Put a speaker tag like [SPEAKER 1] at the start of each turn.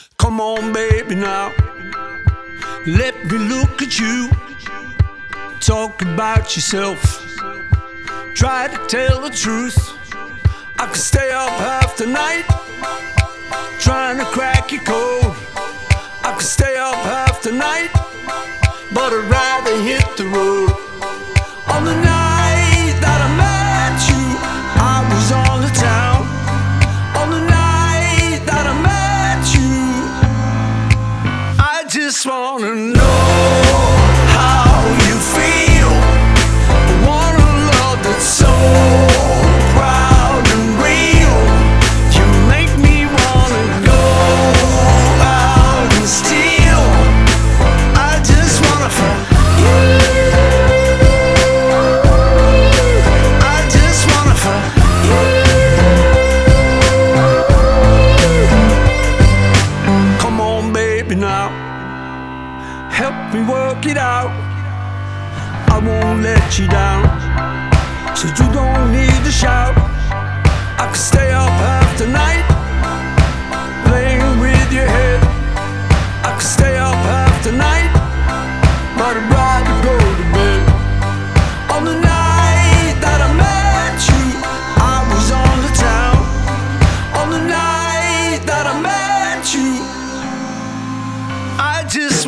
[SPEAKER 1] Come on, baby, now. Let me look at you. Talk about yourself. Try to tell the truth. I could stay up half the night trying to crack your code. I could stay up half the night, but I'd rather hit the road. On the night that I met you, I was on the town. On the night that I met you, I just wanna know how you feel. I want a love that's so proud and real. You make me wanna go out and steal. I just wanna fuck you. I just wanna fuck you. Come on, baby, now. Help me work it out. I won't let you down, so you don't need to shout. I could stay up half the night playing with your head. I could stay up half the night, but I'd rather go to bed. On the night that I met you, I was on the town. On the night that I met you, I just